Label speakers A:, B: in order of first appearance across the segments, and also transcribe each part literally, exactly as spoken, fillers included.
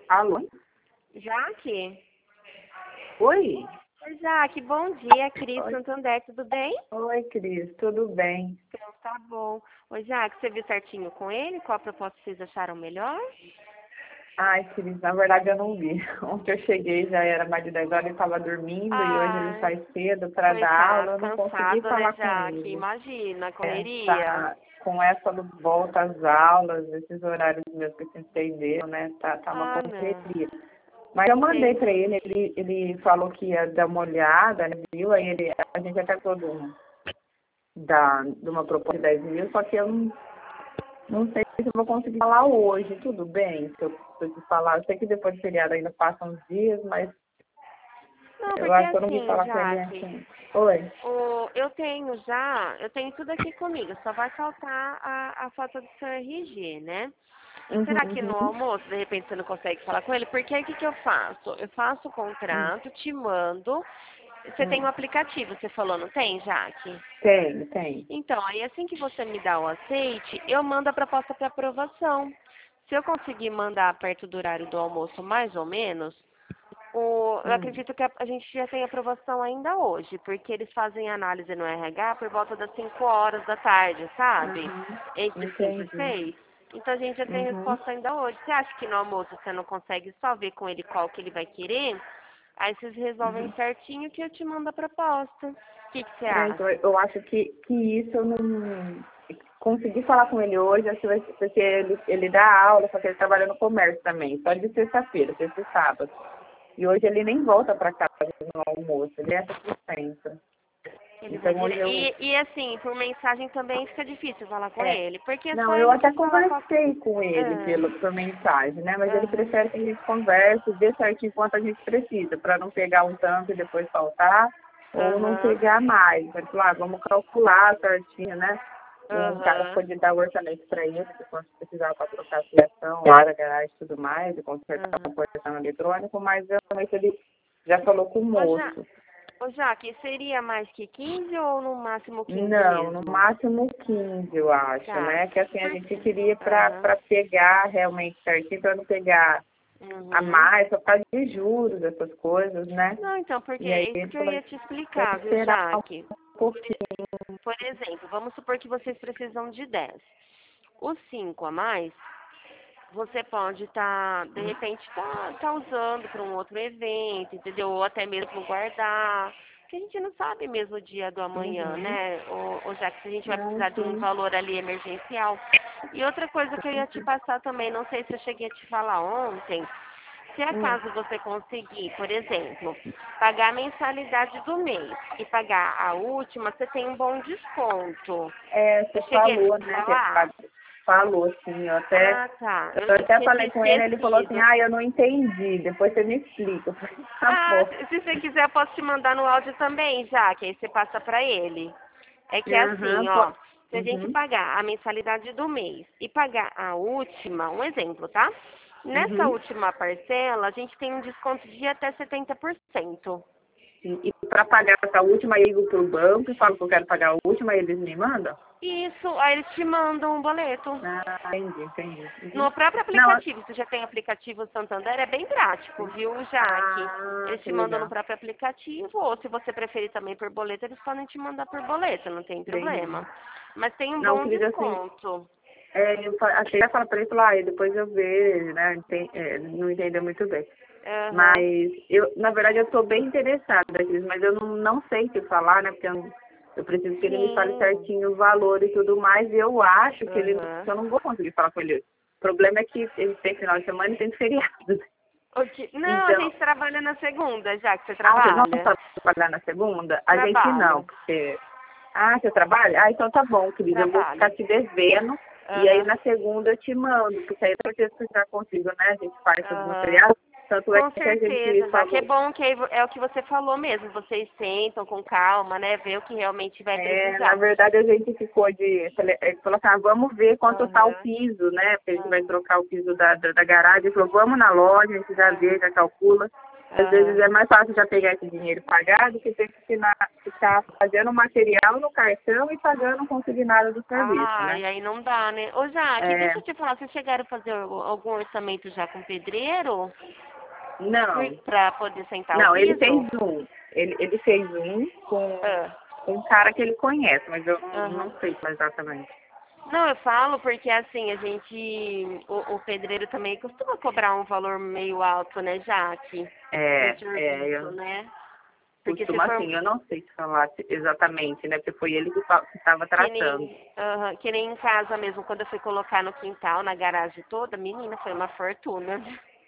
A: Alô?
B: Jaque?
A: Oi?
B: Oi, Jaque, bom dia, Cris
A: Oi.
B: Santander, tudo bem?
A: Oi, Cris, tudo bem?
B: Então, tá bom. Oi, Jaque, você viu certinho com ele? Qual proposta vocês acharam melhor?
A: Ai, Cris, na verdade eu não vi. Ontem eu cheguei, já era mais de dez horas, ele estava dormindo e hoje ele
B: Ah,
A: sai cedo para dar aula,
B: coitado,
A: eu não consegui
B: cansado, né,
A: falar com
B: Jaque?
A: ele.
B: Imagina,
A: É,
B: correria.
A: tá com essa volta às aulas, esses horários meus que eu tentei dele, né? Tá, tá uma
B: Ah, não.
A: correria. Mas eu mandei para
B: Entendi.
A: ele, ele, ele falou que ia dar uma olhada, né, viu? Aí ele, a gente até todo um, da, de uma proposta de dez mil, só que eu não, não sei se eu vou conseguir falar hoje, tudo bem? Se eu, se eu te falar, eu sei que depois do feriado ainda passam uns dias, mas
B: Não,
A: eu
B: porque
A: acho que eu não vou
B: assim,
A: falar com ele
B: Jaque,
A: assim. Oi?
B: o, eu tenho já, eu tenho tudo aqui comigo, só vai faltar a, a foto do seu R G, né?
A: Uhum,
B: Será que no
A: uhum.
B: almoço, de repente, você não consegue falar com ele? Porque aí o que, que eu faço? Eu faço o
A: Hum,
B: contrato, te mando. Você tem um
A: hum.
B: aplicativo, você falou, não tem, Jaque?
A: Tem, tem.
B: Então, aí assim que você me dá o aceite, eu mando a proposta para aprovação. Se eu conseguir mandar perto do horário do almoço, mais ou menos, o- eu
A: Hum,
B: acredito que a, a gente já tem aprovação ainda hoje, porque eles fazem análise no R H por volta das cinco horas da tarde, sabe?
A: uhum.
B: Entre cinco e
A: Entendi.
B: seis. Então a gente já tem
A: Uhum.
B: resposta ainda hoje. Você acha que no almoço você não consegue só ver com ele qual que ele vai querer? Aí vocês resolvem
A: Uhum.
B: certinho que eu te mando a proposta. O que, que você
A: É, então,
B: acha?
A: eu acho que, que isso eu não consegui falar com ele hoje, acho que vai- porque ele, ele dá aula, só que ele trabalha no comércio também, só de sexta-feira, sexta e sábado. E hoje ele nem volta para casa no almoço, ele é dispensa.
B: Ele vai
A: Então hoje
B: dire...
A: eu.
B: e, e assim, por mensagem também fica difícil falar com
A: É.
B: ele, porque é só
A: Não, eu
B: ele que
A: até
B: fala com a...
A: conversei com ele pelo,
B: Ah,
A: por mensagem, né? Mas ele
B: aham,
A: prefere que a gente converse, dê certinho quanto a gente precisa, para não pegar um tanto e depois faltar, ou não
B: aham,
A: pegar mais. Ele falou, ah, vamos calcular certinho, né? Um cara
B: aham,
A: pode dar o orçamento para ele, se fosse precisar para trocar a fiação, lá da garagem e tudo mais, e consertar o
B: aham.
A: portão eletrônico, mas realmente ele já falou com o
B: Ô, ja...
A: moço.
B: Ô, Jaque, seria mais que quinze ou no máximo quinze
A: Não, no
B: mesmo?
A: máximo quinze, eu acho,
B: Tá.
A: né? Que assim a
B: Por...
A: gente queria para
B: Aham,
A: pegar realmente certinho, para não pegar a
B: uhum.
A: mais, só por causa de juros, essas coisas, né?
B: Não, então, porque
A: E aí
B: é isso
A: ele
B: que eu
A: falou,
B: ia te
A: vai
B: explicar, viu,
A: esperar um
B: Jaque?
A: pouquinho.
B: Por exemplo, vamos supor que vocês precisam de dez. Os cinco a mais, você pode estar, de repente, tá, tá usando para um outro evento, entendeu? Ou até mesmo guardar. Porque a gente não sabe mesmo o dia do amanhã,
A: Uhum.
B: né? Ou, ou já que se a gente vai
A: Não,
B: precisar de um
A: sim.
B: valor ali emergencial. E outra coisa que eu ia te passar também, não sei se eu cheguei a te falar ontem, se
A: Hum.
B: acaso você conseguir, por exemplo, pagar a mensalidade do mês e pagar a última, você tem um bom desconto.
A: É, você
B: Eu cheguei a
A: falou,
B: te
A: né? Você
B: falar?
A: falou, sim. Eu até,
B: Ah, tá.
A: eu
B: Eu, eu
A: até
B: tinha te
A: falei com ele, ele falou assim,
B: esquecido.
A: ah, eu não entendi. Depois você me explica. Eu falei, tá
B: Ah,
A: bom.
B: se se você quiser, eu posso te mandar no áudio também, já, que aí você passa pra ele. É que é
A: Aham,
B: assim,
A: pô.
B: ó, se a gente
A: Uhum.
B: pagar a mensalidade do mês e pagar a última, um exemplo, tá? Nessa
A: Uhum.
B: última parcela, a gente tem um desconto de até setenta por cento.
A: Sim. E para pagar essa última, eu ligo para o banco e falo que eu quero pagar a última e eles me mandam?
B: Isso, aí eles te mandam um boleto.
A: Ah, entendi, entendi. Uhum.
B: No próprio
A: Não,
B: aplicativo, você já tem aplicativo Santander, é bem prático, viu, Jaque?
A: ah,
B: Eles
A: que
B: te mandam no
A: legal.
B: próprio aplicativo, ou se você preferir também por boleto, eles podem te mandar por boleto, não tem
A: Entendi.
B: problema. Mas tem um
A: Não,
B: bom
A: querida, assim,
B: desconto.
A: é, eu fa- achei que falar para ele, falar, ah, e depois eu vejo, né? enten- é, ele não entendeu muito bem.
B: Aham.
A: Mas, eu, na verdade, eu estou bem interessada, Cris, mas eu não, não sei o que falar, né? Porque eu, não- eu preciso que ele me fale
B: Sim.
A: certinho o valor e tudo mais, e eu acho que ele que
B: Aham.
A: eu não vou conseguir falar com ele. O problema é que ele tem final de semana e tem feriado.
B: O que- Não, a
A: Então,
B: gente trabalha na segunda, já que você
A: ah, vocês não
B: trabalha.
A: trabalhar na segunda? A gente não,
B: Trabalho.
A: porque... Ah, você trabalha? Ah, então tá bom, querida, eu vou ficar
B: Trabalho.
A: te devendo, e aí
B: Aham.
A: na segunda eu te mando, porque aí eu certeza que eu já consigo, né? A gente faz tudo no
B: Aham.
A: feriado, tanto é
B: Com
A: que a gente
B: certeza, já que é
A: falou,
B: bom que aí vo- é o que você falou mesmo, vocês sentam com calma, né, ver o que realmente vai
A: é, na
B: precisar.
A: verdade a gente ficou de, falei- ele falou assim, ah, vamos ver quanto tá o
B: Aham,
A: piso, né? Porque a gente vai
B: aham,
A: trocar o piso da, da, da garagem, ele falou, vamos na loja, a gente já vê,
B: aham,
A: já calcula. Às vezes é mais fácil já pegar esse dinheiro e pagar do que ter que ficar, ficar fazendo material no cartão e pagando consignado do serviço,
B: Ah,
A: né?
B: e aí não dá, né? Ô, Jaque,
A: É,
B: deixa eu te falar, vocês chegaram a fazer algum orçamento já com pedreiro?
A: não,
B: Pra poder sentar o
A: não, ele fez
B: piso?
A: um. Ele, ele fez um com,
B: Ah,
A: com um cara que ele conhece, mas eu não,
B: aham.
A: não sei exatamente.
B: Não, eu falo porque assim, a gente, o, o pedreiro também costuma cobrar um valor meio alto, né, Jaque? Do
A: É, é,
B: serviço,
A: eu
B: né? Porque se
A: costumo
B: for
A: assim, eu não sei te falar se- exatamente, né? Porque foi ele que estava
B: que
A: tratando.
B: nem, aham, que nem em casa mesmo, quando eu fui colocar no quintal, na garagem toda, menina, foi uma fortuna.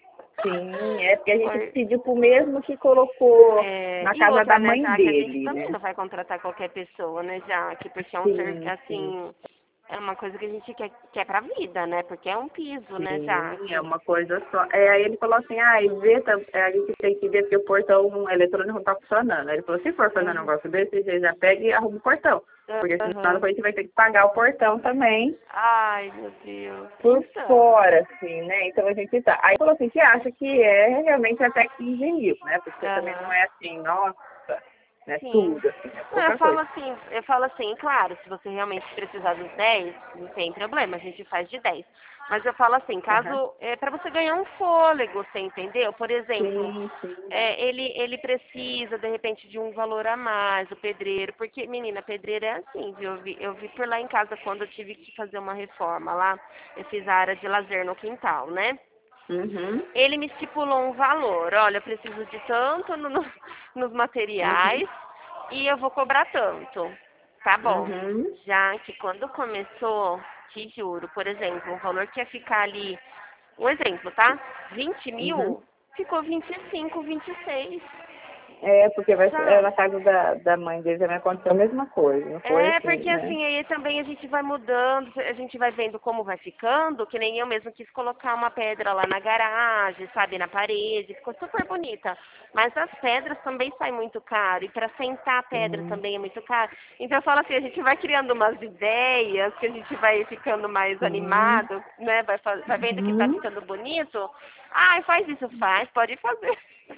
A: Sim, é porque a gente
B: Foi,
A: pediu pro mesmo que colocou
B: é,
A: na
B: e
A: casa da
B: outra, né,
A: mãe
B: já que a gente
A: dele,
B: também
A: né?
B: não vai contratar qualquer pessoa, né, já que porque é um ser,
A: Sim, sim,
B: assim, é uma coisa que a gente quer, quer pra vida, né, porque é um piso, né, já
A: sim, é
B: que,
A: uma coisa só. É, aí ele falou assim, ah, e vê, tá- é, a gente tem que ver porque o portão eletrônico não tá funcionando. Aí ele falou, se for fazer um
B: uhum,
A: negócio desse, você já pega e arruma o portão. Porque senão
B: uhum.
A: depois a gente vai ter que pagar o portão também
B: Ai, meu Deus,
A: por
B: então,
A: fora, assim, né? Então a gente tá. Aí falou assim, que acha que é realmente até quinze mil, né? Porque também não
B: aham.
A: é assim, nossa, né?
B: Sim.
A: Tudo, assim, é
B: Não, eu
A: pouca
B: falo
A: coisa.
B: assim, eu falo assim, claro, se você realmente precisar dos dez, não tem problema, a gente faz de dez. Mas eu falo assim,
A: Aham.
B: caso, é para você ganhar um fôlego, você entendeu? Por exemplo,
A: Sim, sim.
B: é, ele, ele precisa, de repente, de um valor a mais, o pedreiro, porque, menina, pedreiro é assim, viu? Eu vi, eu vi por lá em casa quando eu tive que fazer uma reforma lá, eu fiz a área de lazer no quintal, né?
A: Uhum.
B: Ele me estipulou um valor, olha, eu preciso de tanto no- no- nos
A: Uhum.
B: materiais e eu vou cobrar tanto. Tá bom.
A: Uhum.
B: Já que quando começou, te juro, por exemplo, um valor que ia ficar ali, um exemplo, tá? Vinte
A: Uhum.
B: mil, ficou vinte e cinco, vinte e seis.
A: É, porque vai, é,
B: Já.
A: na casa da, da mãe dele também aconteceu a mesma coisa, não foi
B: É,
A: assim,
B: porque
A: né?
B: assim, aí também a gente vai mudando, a gente vai vendo como vai ficando, que nem eu mesmo quis colocar uma pedra lá na garagem, sabe, na parede, ficou super bonita. Mas as pedras também saem muito caro, e para sentar a pedra
A: Uhum.
B: também é muito caro. Então eu falo assim, a gente vai criando umas ideias, que a gente vai ficando mais
A: Sim.
B: animado, né, vai, fa- vai vendo que tá
A: Uhum.
B: ficando bonito. Ai, faz isso, faz, pode fazer.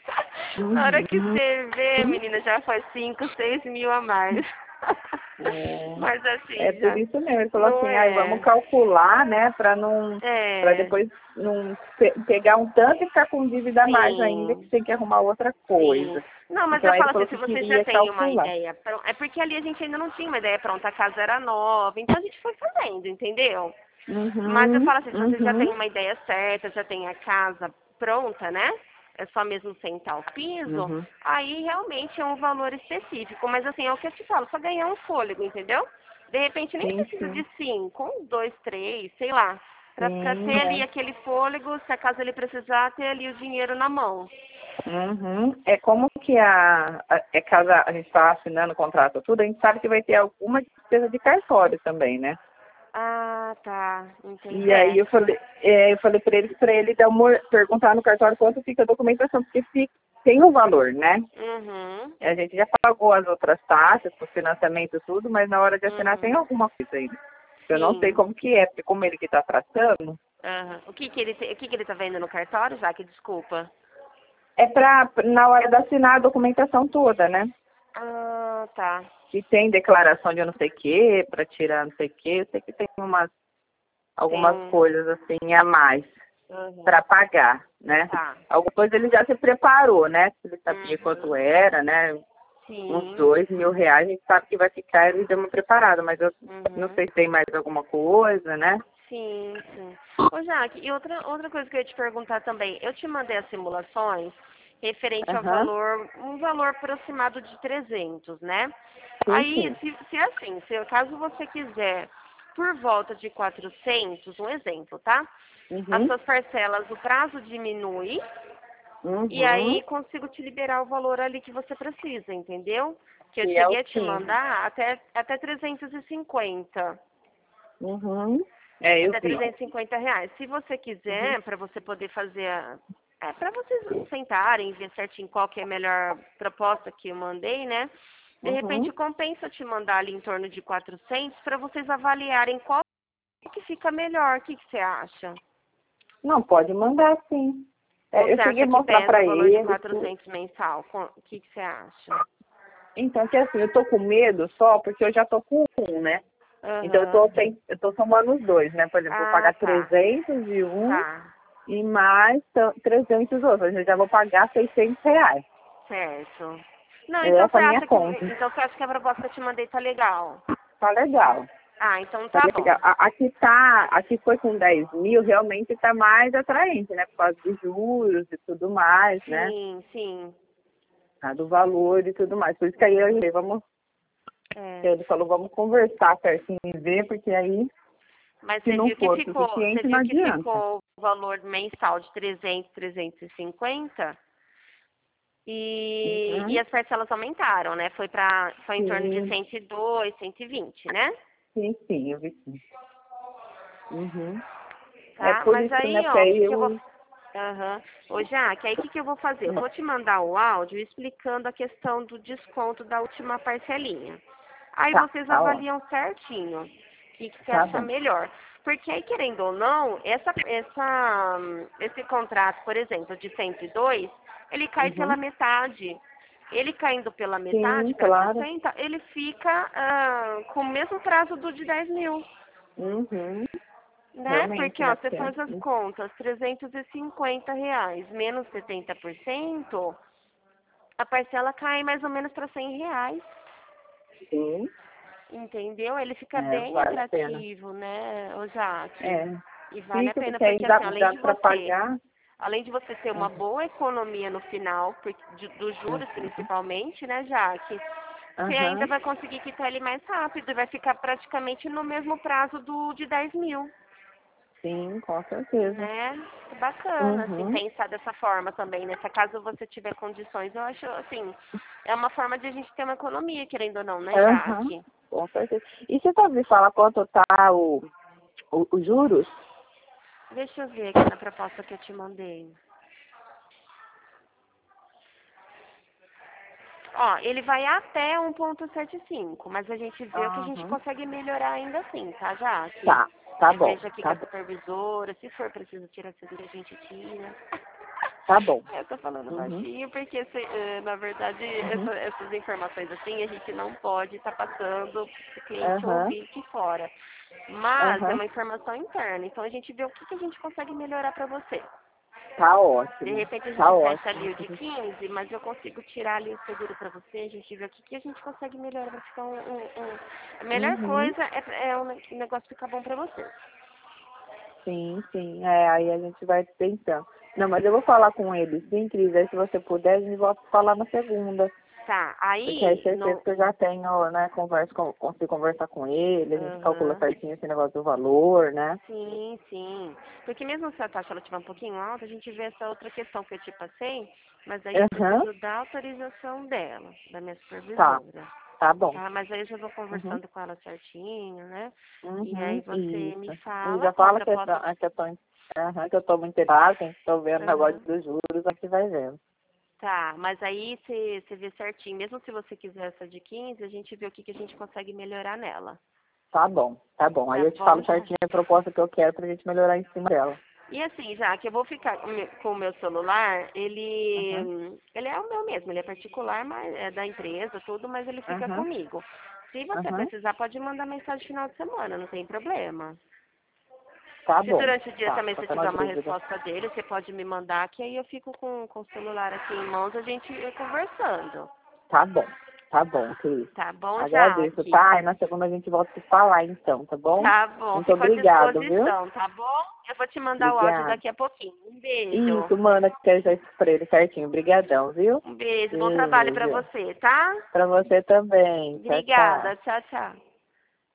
B: Na hora que
A: Uhum.
B: você vê, menina, já faz cinco, seis mil a mais. Mas
A: É, é
B: assim,
A: por
B: já.
A: isso mesmo, ele falou
B: Não
A: assim, ai, vamos
B: é.
A: calcular, né, para não, para
B: É.
A: depois não pe- pegar um tanto e ficar com dívida a mais ainda, que
B: Sim.
A: tem que arrumar outra
B: Sim.
A: coisa.
B: Não, mas
A: Então
B: eu
A: aí ele
B: falo assim,
A: falou
B: se
A: que
B: você já
A: queria
B: tem uma
A: calcular.
B: ideia pronta. É porque ali a gente ainda não tinha uma ideia pronta, a casa era nova, então a gente foi fazendo, entendeu? Mas eu
A: Uhum,
B: falo assim, se você já tem
A: uhum,
B: uma ideia certa, já tem a casa pronta, né? É só mesmo sentar o piso,
A: uhum.
B: aí realmente é um valor específico. Mas assim, é o que eu te falo, só ganhar um fôlego, entendeu? De repente nem
A: Sim,
B: precisa
A: sim.
B: de cinco, um, dois, três, sei lá. Pra, pra
A: Sim,
B: ter ali
A: é.
B: aquele fôlego, se acaso ele precisar, ter ali o dinheiro na mão.
A: Uhum. É como que a, a, é casa, a gente está assinando o contrato tudo, a gente sabe que vai ter alguma despesa de cartório também, né?
B: Ah, tá. Entendi.
A: E aí
B: É.
A: eu falei, é, eu falei para ele, para ele dar uma, perguntar no cartório quanto fica a documentação, porque fica, tem um valor, né?
B: Uhum.
A: A gente já pagou as outras taxas, o financiamento e tudo, mas na hora de assinar tem
B: Uhum.
A: alguma coisa ainda. Eu não sei
B: Sim.
A: como que é, porque como ele que está tratando,
B: Aham. O que que ele te- o que que ele tá vendo no cartório, já que desculpa?
A: é para na hora de assinar a documentação toda, né?
B: Ah, tá.
A: Que tem declaração de não sei o que, para tirar não sei o que, eu sei que tem umas, algumas
B: Tem.
A: coisas assim a mais
B: Uhum.
A: para pagar, né?
B: Tá.
A: Alguma coisa ele já se preparou, né? Ele sabia quanto
B: Uhum.
A: era, né? Uns
B: Sim.
A: dois mil reais, a gente sabe que vai ficar, ele deu uma preparada, mas eu não
B: Uhum.
A: sei se tem mais alguma coisa, né?
B: Sim, sim. Ô, Jaque, e outra, outra coisa que eu ia te perguntar também. Eu te mandei as simulações referente ao
A: Aham,
B: valor, um valor aproximado de trezentos, né?
A: sim,
B: Aí,
A: sim.
B: se, se é assim, se caso você quiser por volta de quatrocentos, um exemplo, tá? As
A: Uhum,
B: suas parcelas, o prazo diminui e
A: uhum,
B: aí consigo te liberar o valor ali que você precisa, entendeu? Que eu
A: que é
B: cheguei
A: o
B: a te
A: quinze.
B: mandar até, até trezentos e cinquenta.
A: Uhum, é, eu
B: Até
A: vi.
B: trezentos e cinquenta reais. Se você quiser, para você poder fazer a... É, para vocês sentarem e ver certinho qual que é a melhor proposta que eu mandei, né? De repente
A: Uhum.
B: compensa eu te mandar ali em torno de quatrocentos para vocês avaliarem qual que fica melhor. O que, que você acha?
A: Não, pode mandar sim. É,
B: Ou
A: eu
B: você acha
A: cheguei a
B: que
A: mostrar
B: pesa
A: para
B: o valor de
A: ele.
B: quatrocentos mensal? Com- O que, que você acha?
A: Então, que assim, eu tô com medo só porque eu já tô com um, né? Então eu tô,
B: Aham.
A: sem- eu tô somando os dois, né? Por exemplo, eu vou
B: Ah,
A: pagar
B: tá.
A: trezentos de um
B: Tá.
A: e mais t- trezentos dos outros. Eu já vou pagar seiscentos reais.
B: Certo. Não, então
A: Essa
B: você
A: é a minha
B: acha que
A: conta.
B: então você acha que a proposta que eu te mandei tá legal?
A: Tá legal.
B: Ah, então
A: Tá
B: tá
A: legal.
B: bom.
A: A- Aqui tá, aqui foi com dez mil, realmente tá mais atraente, né? Por causa dos juros e tudo mais, né?
B: Sim, sim.
A: Ah, do valor e tudo mais. Por isso que aí eu
B: Uhum.
A: falei, vamos,
B: É.
A: ele falou, vamos conversar certinho e ver, porque aí,
B: Mas
A: se
B: você
A: não
B: viu que
A: for
B: ficou, você
A: suficiente, não
B: viu que
A: adianta.
B: ficou o valor mensal de trezentos, trezentos e cinquenta e, e
A: Uhum.
B: as parcelas aumentaram, né? Foi para foi em torno de
A: Sim,
B: cento e dois, cento e vinte, né?
A: sim, sim, eu vi sim. Uhum. É
B: Tá?
A: por
B: Mas
A: isso, né,
B: aí,
A: porque
B: ó, o
A: aí
B: que que eu vou
A: eu...
B: Aham. Ô, Jaque, aí o que, que eu vou fazer? Eu vou te mandar o áudio explicando a questão do desconto da última parcelinha. Aí
A: Tá,
B: vocês
A: tá ótimo.
B: avaliam certinho o que, que você
A: Tá
B: acha
A: bom.
B: melhor. Porque aí, querendo ou não, essa, essa, hum, esse contrato, por exemplo, de cento e dois, ele cai pela
A: Uhum.
B: metade. Ele caindo pela
A: Sim,
B: metade para
A: claro.
B: sessenta, ele fica ah, com o mesmo prazo do de dez mil.
A: Uhum.
B: Né?
A: Realmente,
B: Porque, ó,
A: né,
B: você
A: porque...
B: faz as contas, trezentos e cinquenta reais menos setenta por cento, a parcela cai mais ou menos para cem reais,
A: Sim,
B: entendeu? Ele fica
A: é,
B: bem
A: vale a pena.
B: atrativo, né, ô Jaque?
A: É,
B: E vale a
A: fica,
B: pena,
A: porque aí
B: porque
A: dá,
B: assim, além
A: dá
B: de
A: para
B: você,
A: pagar.
B: além de você ter uma
A: Uhum.
B: boa economia no final, por- de- dos juros principalmente, né, Jaque? Você ainda
A: Aham.
B: vai conseguir quitar ele mais rápido e vai ficar praticamente no mesmo prazo do de dez mil.
A: Sim, com certeza.
B: Né? Bacana, assim,
A: Uhum.
B: pensar dessa forma também, né? Se caso você tiver condições, eu acho, assim, é uma forma de a gente ter uma economia, querendo ou não, né,
A: Aham,
B: Jaque?
A: com certeza. E você sabe me falar quanto tá o, o, os juros?
B: Deixa eu ver aqui na proposta que eu te mandei. Ó, ele vai até um ponto setenta e cinco, mas a gente vê o que a gente
A: Aham.
B: consegue melhorar ainda assim, tá, Jaque?
A: Tá, tá
B: Eu
A: bom,
B: vejo aqui com
A: tá
B: a
A: bom.
B: supervisora, se for preciso tirar a segura, a gente tira.
A: Tá bom.
B: Eu tô falando
A: Uhum.
B: baixinho porque, se- eh, na verdade,
A: Uhum.
B: essa- essas informações assim a gente não pode estar passando para o cliente
A: Aham.
B: ouvir aqui fora. Mas é
A: Aham.
B: uma informação interna, então a gente vê o que, que a gente consegue melhorar para você.
A: Tá
B: De
A: ótimo.
B: repente a
A: Tá
B: gente fecha
A: ótimo.
B: ali o de quinze, mas eu consigo tirar ali o seguro para você, a gente vê o que, que a gente consegue melhorar para ficar um, um- um- A melhor
A: Uhum.
B: coisa é, é o ne- o negócio ficar bom para você.
A: Sim, sim. É, aí a gente vai tentando. Não, mas eu vou falar com ele, sim, Cris. Aí se você puder, a gente volta a falar na segunda.
B: Tá,
A: Porque aí
B: aí
A: certeza
B: no.
A: que eu já tenho, né, conversa com, consigo conversar com ele, a gente calcula
B: Aham.
A: certinho esse negócio do valor, né?
B: Sim, sim. Porque mesmo se a taxa ela estiver um pouquinho alta, a gente vê essa outra questão que eu te passei, mas aí eu
A: Aham.
B: preciso da autorização dela, da minha
A: Tá,
B: supervisora.
A: tá bom.
B: Tá? Mas aí eu já vou
A: Uhum.
B: conversando com ela certinho, né? E aí
A: Uhum.
B: você me
A: Isso. E
B: fala
A: já
B: qual a
A: fala que, eu tô-
B: proposta.
A: é que eu tô, aham, que eu tô muito interessada, que estou vendo o negócio
B: Aham.
A: dos juros, aqui vai vendo.
B: Tá, mas aí você, você vê certinho. Mesmo se você quiser essa de quinze, a gente vê o que, que a gente consegue melhorar nela.
A: Tá bom, tá bom. Aí
B: Tá
A: eu te
B: bom,
A: falo
B: já?
A: certinho a proposta que eu quero pra gente melhorar em cima dela.
B: E assim, já que eu vou ficar com o meu com o meu celular,
A: Aham.
B: ele, ele é o meu mesmo, ele é particular, mas é da empresa, tudo, mas ele fica
A: Aham.
B: comigo. Se você
A: Aham.
B: precisar, pode mandar mensagem final de semana, não tem problema.
A: Tá
B: Se
A: bom.
B: durante o dia
A: Tá,
B: também você
A: qualquer uma
B: tiver uma
A: dúvida.
B: resposta dele, você pode me mandar, que aí eu fico com, com o celular aqui em mãos, a gente ia conversando.
A: Tá bom, tá bom, Cris.
B: Tá bom,
A: Agradeço,
B: Jaque?
A: tá? E na segunda a gente volta a se falar então, tá bom?
B: Tá bom,
A: Muito
B: fico à
A: obrigado, viu?
B: disposição, tá bom? Eu vou te mandar o áudio
A: Obrigada.
B: daqui a pouquinho. Um beijo.
A: Isso, manda que quer já isso pra ele certinho. Obrigadão, viu?
B: Um beijo, bom trabalho pra
A: Beijo.
B: você, tá?
A: Pra você também. Tchau, tchau.
B: Obrigada, tchau, tchau.